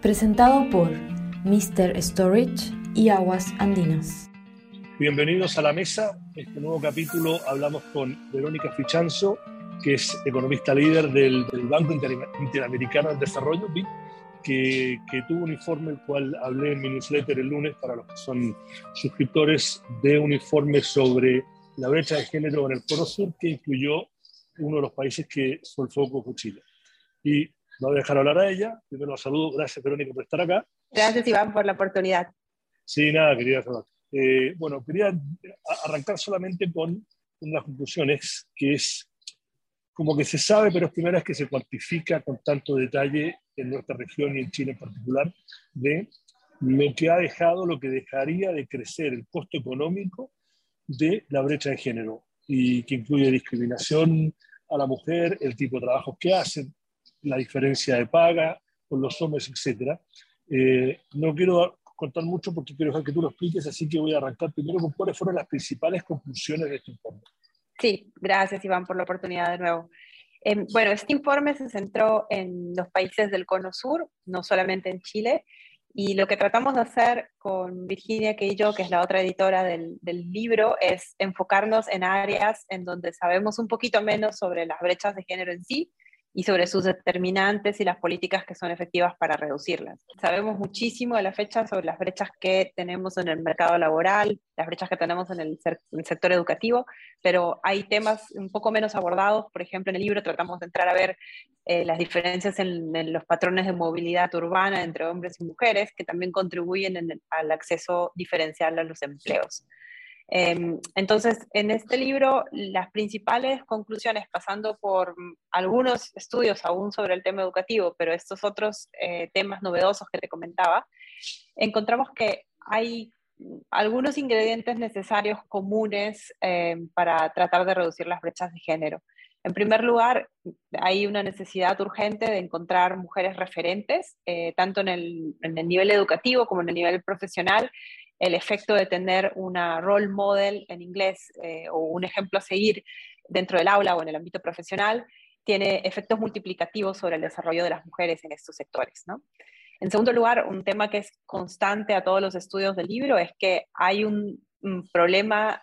Presentado por Mr. Storage y Aguas Andinas. Bienvenidos a la mesa. Este nuevo capítulo hablamos con Verónica Fichanzo, que es economista líder del Banco Interamericano del Desarrollo, BID, que tuvo un informe, el cual hablé en mi newsletter el lunes para los que son suscriptores, de un informe sobre la brecha de género en el Cono Sur, que incluyó uno de los países que fue el foco, fue Chile. Y no voy a dejar hablar a ella. Primero la saludo. Gracias, Verónica, por estar acá. Gracias, Iván, por la oportunidad. Sí, nada, quería saber. Bueno, quería arrancar solamente con unas conclusiones, que es como que se sabe, pero es primera vez que se cuantifica con tanto detalle en nuestra región y en Chile en particular, de lo que ha dejado, lo que dejaría de crecer el costo económico de la brecha de género, y que incluye discriminación a la mujer, el tipo de trabajos que hacen, la diferencia de paga con los hombres, etc. No quiero contar mucho porque quiero dejar que tú lo expliques, así que voy a arrancar primero con cuáles fueron las principales conclusiones de este informe. Sí, gracias, Iván, por la oportunidad de nuevo. Bueno, este informe se centró en los países del Cono Sur, no solamente en Chile, y lo que tratamos de hacer con Virginia, que es la otra editora del libro, es enfocarnos en áreas en donde sabemos un poquito menos sobre las brechas de género en sí y sobre sus determinantes y las políticas que son efectivas para reducirlas. Sabemos muchísimo a la fecha sobre las brechas que tenemos en el mercado laboral, las brechas que tenemos en el sector educativo, pero hay temas un poco menos abordados. Por ejemplo, en el libro tratamos de entrar a ver las diferencias en los patrones de movilidad urbana entre hombres y mujeres, que también contribuyen al acceso diferencial a los empleos. Entonces, en este libro, las principales conclusiones, pasando por algunos estudios aún sobre el tema educativo, pero estos otros temas novedosos que te comentaba, encontramos que hay algunos ingredientes necesarios comunes para tratar de reducir las brechas de género. En primer lugar, hay una necesidad urgente de encontrar mujeres referentes, tanto en el nivel educativo como en el nivel profesional. El efecto de tener una role model en inglés o un ejemplo a seguir dentro del aula o en el ámbito profesional tiene efectos multiplicativos sobre el desarrollo de las mujeres en estos sectores, ¿no? En segundo lugar, un tema que es constante a todos los estudios del libro es que hay un problema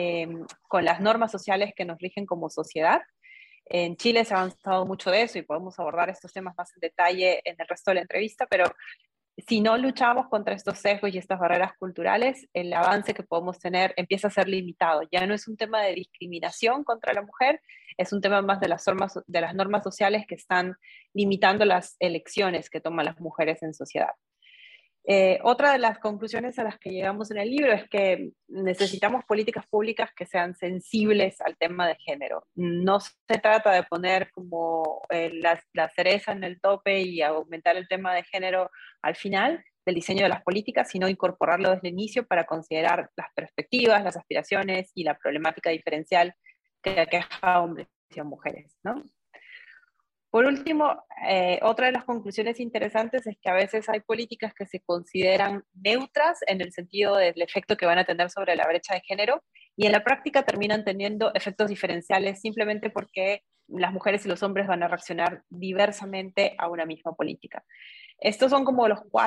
con las normas sociales que nos rigen como sociedad. En Chile se ha avanzado mucho de eso y podemos abordar estos temas más en detalle en el resto de la entrevista, pero si no luchamos contra estos sesgos y estas barreras culturales, el avance que podemos tener empieza a ser limitado. Ya no es un tema de discriminación contra la mujer, es un tema más de las normas sociales que están limitando las elecciones que toman las mujeres en sociedad. Otra de las conclusiones a las que llegamos en el libro es que necesitamos políticas públicas que sean sensibles al tema de género. No se trata de poner como la cereza en el tope y aumentar el tema de género al final del diseño de las políticas, sino incorporarlo desde el inicio para considerar las perspectivas, las aspiraciones y la problemática diferencial que aqueja a hombres y a mujeres, ¿no? Por último, otra de las conclusiones interesantes es que a veces hay políticas que se consideran neutras en el sentido del efecto que van a tener sobre la brecha de género y en la práctica terminan teniendo efectos diferenciales simplemente porque las mujeres y los hombres van a reaccionar diversamente a una misma política. Estos son como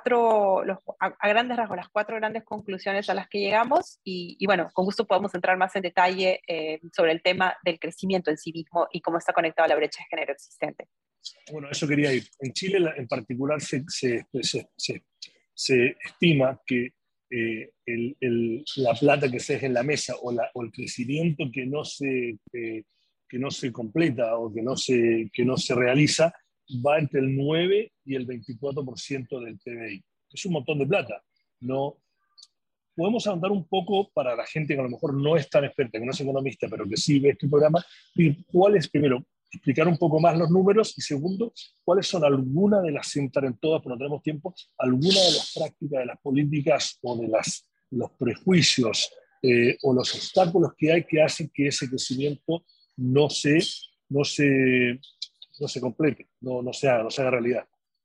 a grandes rasgos, las 4 grandes conclusiones a las que llegamos y bueno, con gusto podemos entrar más en detalle sobre el tema del crecimiento en sí mismo y cómo está conectado a la brecha de género existente. Bueno, eso quería ir. En Chile en particular se estima que la plata que se deja en la mesa o el crecimiento que no se completa o que no se realiza va entre el 9 y el 24% del PBI. Es un montón de plata. No, podemos ahondar un poco para la gente que a lo mejor no es tan experta, que no es economista, pero que sí ve este programa, y cuál es, primero, explicar un poco más los números, y segundo, cuáles son algunas de las, sin entrar en todas, porque no tenemos tiempo, algunas de las prácticas, de las políticas o de los prejuicios o los obstáculos que hay que hacen que ese crecimiento no se complete, no se haga realidad.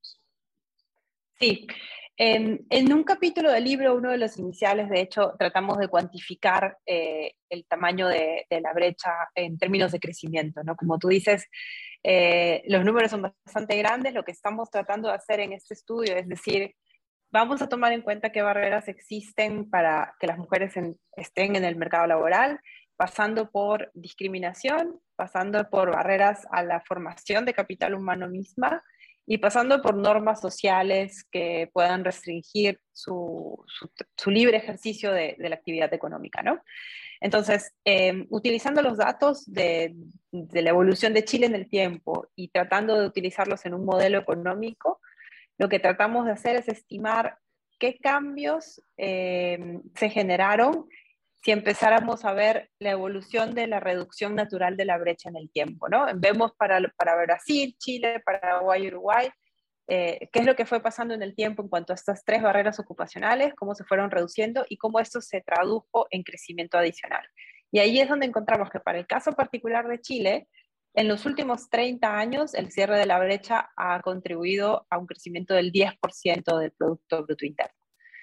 Sí. En un capítulo del libro, uno de los iniciales, de hecho, tratamos de cuantificar el tamaño de la brecha en términos de crecimiento, ¿no? Como tú dices, los números son bastante grandes. Lo que estamos tratando de hacer en este estudio es decir, vamos a tomar en cuenta qué barreras existen para que las mujeres estén en el mercado laboral, pasando por discriminación, pasando por barreras a la formación de capital humano misma y pasando por normas sociales que puedan restringir su libre ejercicio de la actividad económica, ¿no? Entonces, utilizando los datos de la evolución de Chile en el tiempo y tratando de utilizarlos en un modelo económico, lo que tratamos de hacer es estimar qué cambios se generaron si empezáramos a ver la evolución de la reducción natural de la brecha en el tiempo, ¿no? Vemos para Brasil, Chile, Paraguay, Uruguay, qué es lo que fue pasando en el tiempo en cuanto a estas tres barreras ocupacionales, cómo se fueron reduciendo y cómo esto se tradujo en crecimiento adicional. Y ahí es donde encontramos que para el caso particular de Chile, en los últimos 30 años, el cierre de la brecha ha contribuido a un crecimiento del 10% del Producto Bruto Interno.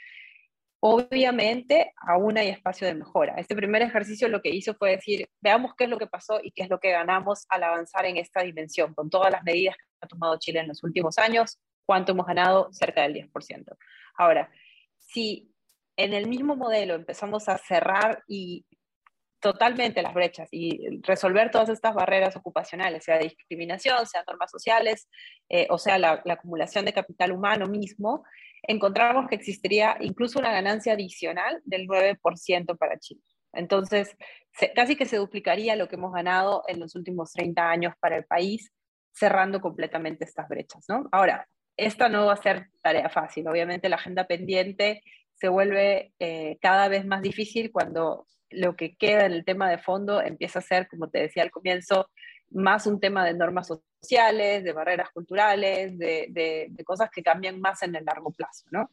Obviamente, aún hay espacio de mejora. Este primer ejercicio lo que hizo fue decir, veamos qué es lo que pasó y qué es lo que ganamos al avanzar en esta dimensión, con todas las medidas que ha tomado Chile en los últimos años, cuánto hemos ganado, cerca del 10%. Ahora, si en el mismo modelo empezamos a cerrar y totalmente las brechas y resolver todas estas barreras ocupacionales, sea discriminación, sea normas sociales, o sea la acumulación de capital humano mismo, encontramos que existiría incluso una ganancia adicional del 9% para Chile. Entonces, casi que se duplicaría lo que hemos ganado en los últimos 30 años para el país, cerrando completamente estas brechas, ¿no? Ahora, esta no va a ser tarea fácil. Obviamente la agenda pendiente se vuelve cada vez más difícil cuando lo que queda en el tema de fondo empieza a ser, como te decía al comienzo, más un tema de normas sociales, de barreras culturales, de cosas que cambian más en el largo plazo, ¿no?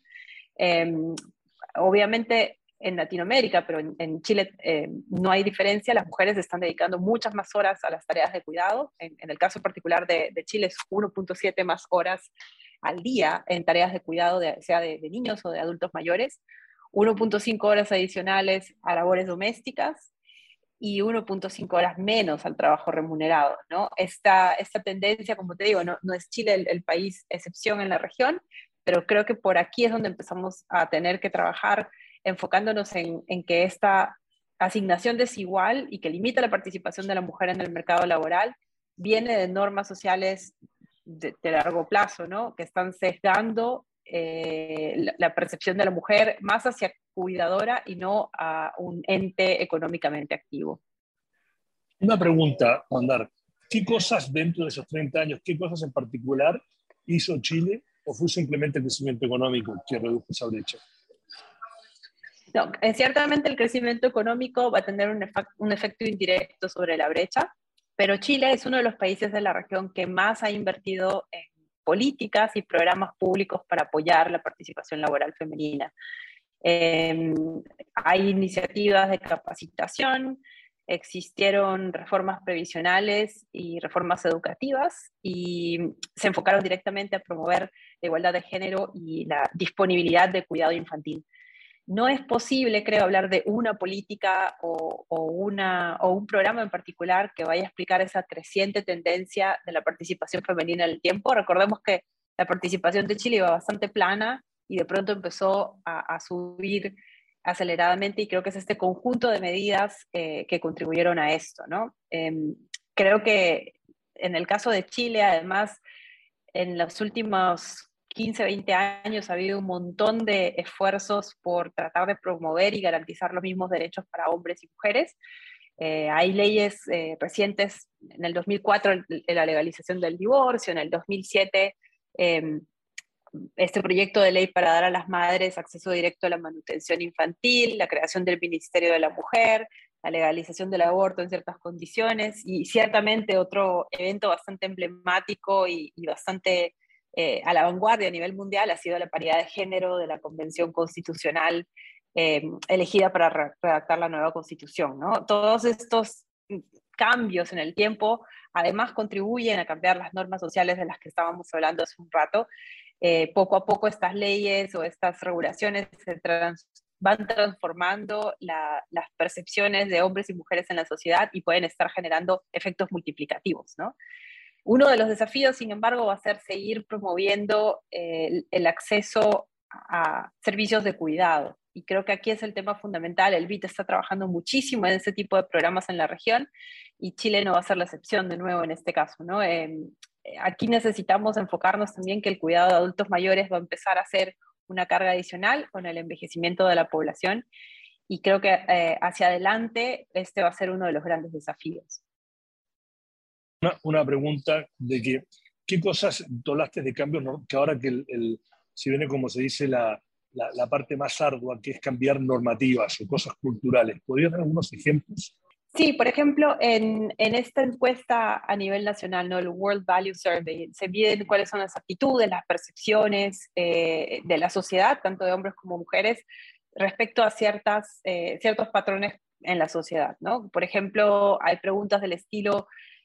Obviamente en Latinoamérica, pero en Chile no hay diferencia, las mujeres están dedicando muchas más horas a las tareas de cuidado. En el caso particular de Chile es 1.7 más horas al día en tareas de cuidado, sea de niños o de adultos mayores, 1.5 horas adicionales a labores domésticas y 1.5 horas menos al trabajo remunerado, ¿no? Esta tendencia, como te digo, no es Chile el país excepción en la región, pero creo que por aquí es donde empezamos a tener que trabajar enfocándonos en que esta asignación desigual y que limita la participación de la mujer en el mercado laboral viene de normas sociales de largo plazo, ¿no? Que están sesgando la percepción de la mujer más hacia cuidadora y no a un ente económicamente activo. Una pregunta, Mandar. ¿Qué cosas dentro de esos 30 años, qué cosas en particular hizo Chile o fue simplemente el crecimiento económico que redujo esa brecha? No, ciertamente el crecimiento económico va a tener un efecto indirecto sobre la brecha, pero Chile es uno de los países de la región que más ha invertido en políticas y programas públicos para apoyar la participación laboral femenina. Hay iniciativas de capacitación, existieron reformas previsionales y reformas educativas y se enfocaron directamente a promover la igualdad de género y la disponibilidad de cuidado infantil. No es posible, creo, hablar de una política o un programa en particular que vaya a explicar esa creciente tendencia de la participación femenina en el tiempo. Recordemos que la participación de Chile iba bastante plana y de pronto empezó a subir aceleradamente y creo que es este conjunto de medidas que contribuyeron a esto, ¿no? Creo que en el caso de Chile, además, en los últimos 15, 20 años ha habido un montón de esfuerzos por tratar de promover y garantizar los mismos derechos para hombres y mujeres. Hay leyes recientes, en el 2004 la legalización del divorcio, en el 2007 este proyecto de ley para dar a las madres acceso directo a la manutención infantil, la creación del Ministerio de la Mujer, la legalización del aborto en ciertas condiciones y ciertamente otro evento bastante emblemático y bastante a la vanguardia a nivel mundial ha sido la paridad de género de la Convención Constitucional elegida para redactar la nueva Constitución, ¿no? Todos estos cambios en el tiempo además contribuyen a cambiar las normas sociales de las que estábamos hablando hace un rato. Poco a poco estas leyes o estas regulaciones van transformando las percepciones de hombres y mujeres en la sociedad y pueden estar generando efectos multiplicativos, ¿no? Uno de los desafíos, sin embargo, va a ser seguir promoviendo el acceso a servicios de cuidado. Y creo que aquí es el tema fundamental. El BIT está trabajando muchísimo en ese tipo de programas en la región y Chile no va a ser la excepción de nuevo en este caso, ¿no? Aquí necesitamos enfocarnos también que el cuidado de adultos mayores va a empezar a ser una carga adicional con el envejecimiento de la población y creo que hacia adelante este va a ser uno de los grandes desafíos. Una pregunta de que, ¿qué cosas tú hablaste de cambios, ¿no? Que ahora que si viene, como se dice, la parte más ardua, que es cambiar normativas o cosas culturales? ¿Podrías dar algunos ejemplos? Sí, por ejemplo, en esta encuesta a nivel nacional, ¿no? El World Value Survey, se miden cuáles son las actitudes, las percepciones de la sociedad, tanto de hombres como mujeres, respecto a ciertos patrones en la sociedad, ¿no? Por ejemplo, hay preguntas del estilo,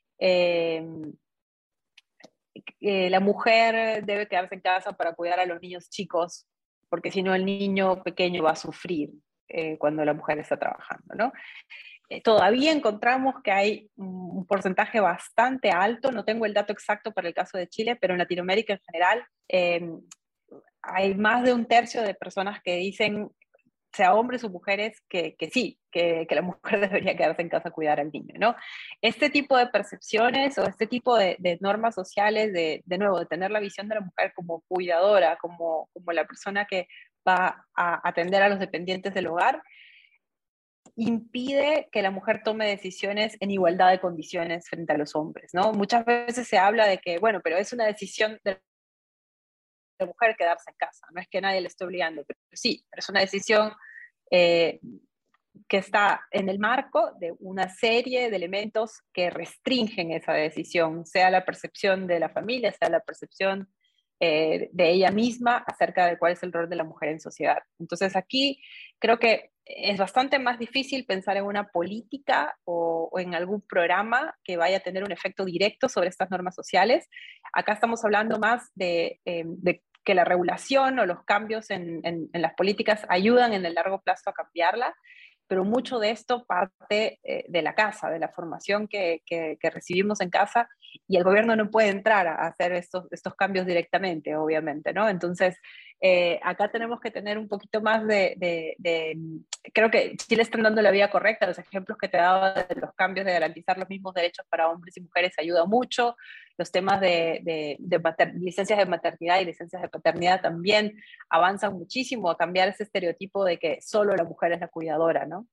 la mujer debe quedarse en casa para cuidar a los niños chicos, porque si no el niño pequeño va a sufrir cuando la mujer está trabajando, ¿no? Todavía encontramos que hay un porcentaje bastante alto, no tengo el dato exacto para el caso de Chile, pero en Latinoamérica en general hay más de un tercio de personas que dicen, sea hombres o mujeres, que sí, que la mujer debería quedarse en casa a cuidar al niño, ¿no? Este tipo de percepciones o este tipo de normas sociales, de nuevo, de tener la visión de la mujer como cuidadora, como la persona que va a atender a los dependientes del hogar, impide que la mujer tome decisiones en igualdad de condiciones frente a los hombres, ¿no? Muchas veces se habla de que, bueno, pero es una decisión de la mujer quedarse en casa, no es que nadie le esté obligando, pero sí, pero es una decisión que está en el marco de una serie de elementos que restringen esa decisión, sea la percepción de la familia, sea la percepción de ella misma acerca de cuál es el rol de la mujer en sociedad. Entonces aquí creo que es bastante más difícil pensar en una política o en algún programa que vaya a tener un efecto directo sobre estas normas sociales. Acá estamos hablando más de que la regulación o los cambios en las políticas ayudan en el largo plazo a cambiarla, pero mucho de esto parte de la casa, de la formación que recibimos en casa, y el gobierno no puede entrar a hacer estos cambios directamente, obviamente, ¿no? Entonces, acá tenemos que tener un poquito más creo que Chile está dando la vía correcta. Los ejemplos que te daba de los cambios de garantizar los mismos derechos para hombres y mujeres ayuda mucho. Los temas de licencias de maternidad y licencias de paternidad también avanzan muchísimo a cambiar ese estereotipo de que solo la mujer es la cuidadora, ¿no?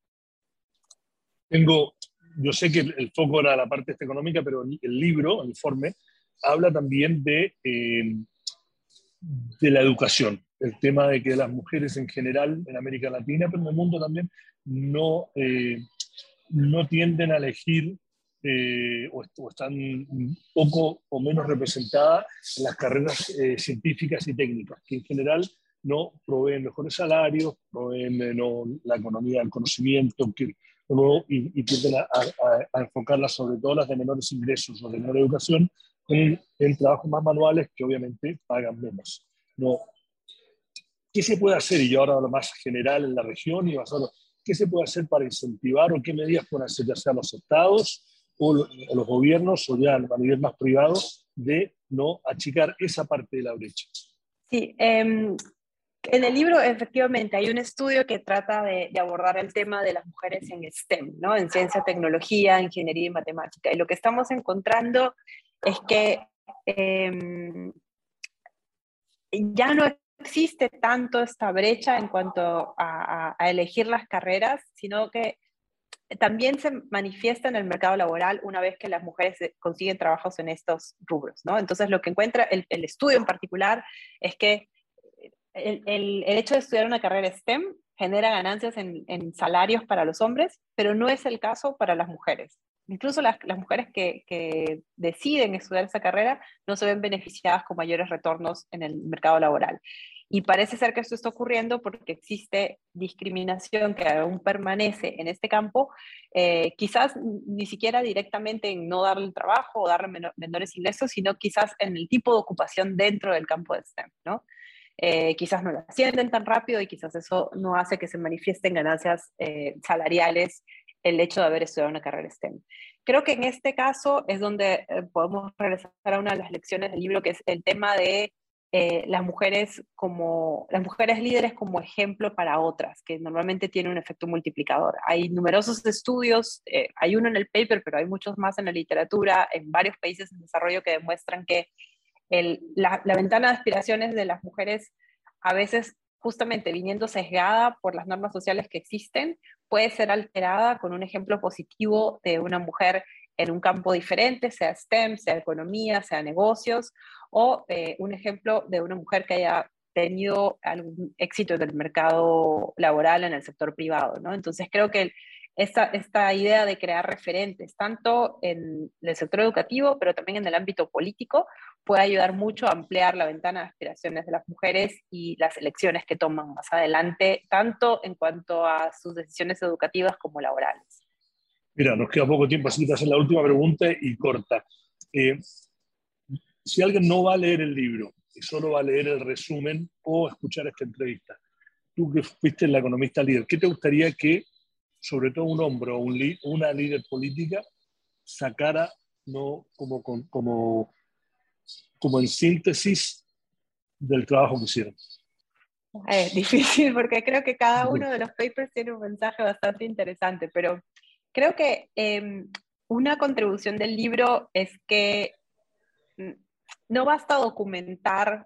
Yo sé que el foco era la parte económica, pero el libro, el informe, habla también de la educación, el tema de que las mujeres en general en América Latina, pero en el mundo también, no tienden a elegir o están un poco o menos representadas en las carreras científicas y técnicas, que en general no proveen mejores salarios, proveen la economía del conocimiento, y tienden a enfocarlas, sobre todo las de menores ingresos o de menor educación, en trabajos más manuales que obviamente pagan menos. No. ¿Qué se puede hacer? Y yo ahora lo más general en la región y basado, ¿qué se puede hacer para incentivar o qué medidas pueden hacer ya sea los estados o los gobiernos o ya a nivel más privado de no achicar esa parte de la brecha? Sí, en el libro efectivamente hay un estudio que trata de abordar el tema de las mujeres en STEM, ¿no? En ciencia, tecnología, ingeniería y matemática. Y lo que estamos encontrando es que ya no existe tanto esta brecha en cuanto a elegir las carreras, sino que también se manifiesta en el mercado laboral una vez que las mujeres consiguen trabajos en estos rubros, ¿no? Entonces lo que encuentra el estudio en particular es que el hecho de estudiar una carrera STEM genera ganancias en salarios para los hombres, pero no es el caso para las mujeres. Incluso las mujeres que deciden estudiar esa carrera no se ven beneficiadas con mayores retornos en el mercado laboral. Y parece ser que esto está ocurriendo porque existe discriminación que aún permanece en este campo, quizás ni siquiera directamente en no darle el trabajo o darle menores ingresos, sino quizás en el tipo de ocupación dentro del campo de STEM, ¿no? Quizás no lo ascienden tan rápido y quizás eso no hace que se manifiesten ganancias salariales el hecho de haber estudiado una carrera STEM. Creo que en este caso es donde podemos regresar a una de las lecciones del libro, que es el tema de las mujeres líderes como ejemplo para otras, que normalmente tiene un efecto multiplicador. Hay numerosos estudios, hay uno en el paper, pero hay muchos más en la literatura, en varios países en desarrollo que demuestran que la ventana de aspiraciones de las mujeres, a veces justamente viniendo sesgada por las normas sociales que existen, puede ser alterada con un ejemplo positivo de una mujer en un campo diferente, sea STEM, sea economía, sea negocios, o un ejemplo de una mujer que haya tenido algún éxito en el mercado laboral, en el sector privado, ¿no? Entonces creo que esta idea de crear referentes, tanto en el sector educativo, pero también en el ámbito político, puede ayudar mucho a ampliar la ventana de aspiraciones de las mujeres y las elecciones que toman más adelante, tanto en cuanto a sus decisiones educativas como laborales. Mira, nos queda poco tiempo, así que te hacen la última pregunta y corta. Si alguien no va a leer el libro y solo va a leer el resumen o escuchar esta entrevista, tú que fuiste la economista líder, ¿qué te gustaría que, sobre todo un hombre o una líder política, sacara, no como en síntesis del trabajo que hicieron? Es difícil porque creo que cada uno de los papers tiene un mensaje bastante interesante, pero creo que una contribución del libro es que no basta documentar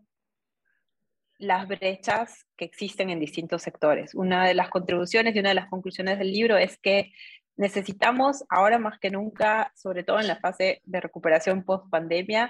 las brechas que existen en distintos sectores. Una de las contribuciones y una de las conclusiones del libro es que necesitamos, ahora más que nunca, sobre todo en la fase de recuperación post-pandemia,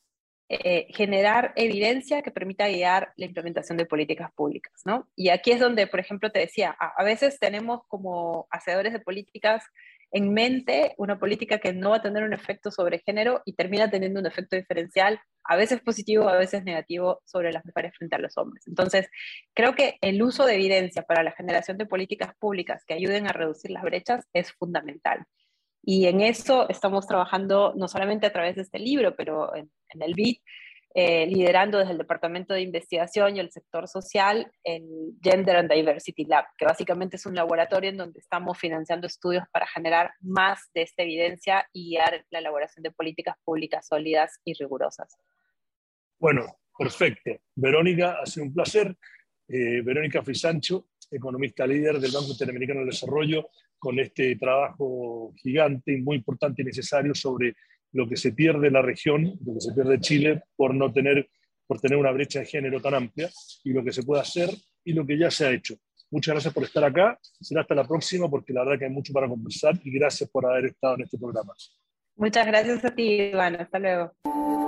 generar evidencia que permita guiar la implementación de políticas públicas, ¿no? Y aquí es donde, por ejemplo, te decía, a veces tenemos como hacedores de políticas en mente una política que no va a tener un efecto sobre género y termina teniendo un efecto diferencial, a veces positivo, a veces negativo, sobre las mujeres frente a los hombres. Entonces, creo que el uso de evidencia para la generación de políticas públicas que ayuden a reducir las brechas es fundamental. Y en eso estamos trabajando no solamente a través de este libro, pero en el BID, liderando desde el Departamento de Investigación y el sector social el Gender and Diversity Lab, que básicamente es un laboratorio en donde estamos financiando estudios para generar más de esta evidencia y guiar la elaboración de políticas públicas sólidas y rigurosas. Bueno, perfecto. Verónica, ha sido un placer. Verónica Frisancho, economista líder del Banco Interamericano del Desarrollo, con este trabajo gigante y muy importante y necesario sobre lo que se pierde en la región, lo que se pierde en Chile por tener una brecha de género tan amplia, y lo que se puede hacer y lo que ya se ha hecho. Muchas gracias por estar acá. Será hasta la próxima, porque la verdad que hay mucho para conversar, y gracias por haber estado en este programa. Muchas gracias a ti, Iván. Hasta luego.